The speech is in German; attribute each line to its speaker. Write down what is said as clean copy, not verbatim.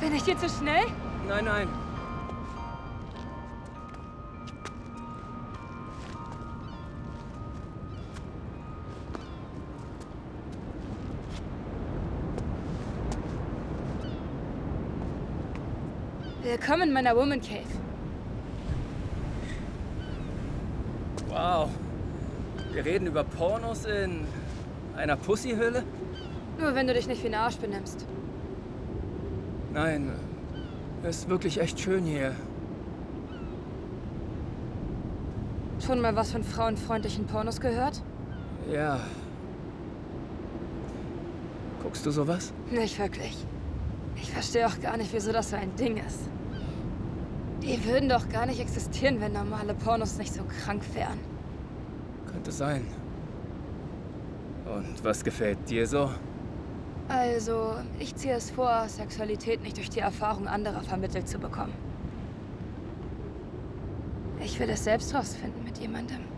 Speaker 1: Bin ich dir zu schnell?
Speaker 2: Nein, nein.
Speaker 1: Willkommen in meiner Woman Cave.
Speaker 2: Wow. Wir reden über Pornos in einer Pussyhöhle?
Speaker 1: Nur wenn du dich nicht wie ein Arsch benimmst.
Speaker 2: Nein, es ist wirklich echt schön hier.
Speaker 1: Schon mal was von frauenfreundlichen Pornos gehört?
Speaker 2: Ja. Guckst du sowas?
Speaker 1: Nicht wirklich. Ich verstehe auch gar nicht, wieso das so ein Ding ist. Die würden doch gar nicht existieren, wenn normale Pornos nicht so krank wären.
Speaker 2: Könnte sein. Und was gefällt dir so?
Speaker 1: Also, ich ziehe es vor, Sexualität nicht durch die Erfahrung anderer vermittelt zu bekommen. Ich will es selbst rausfinden mit jemandem.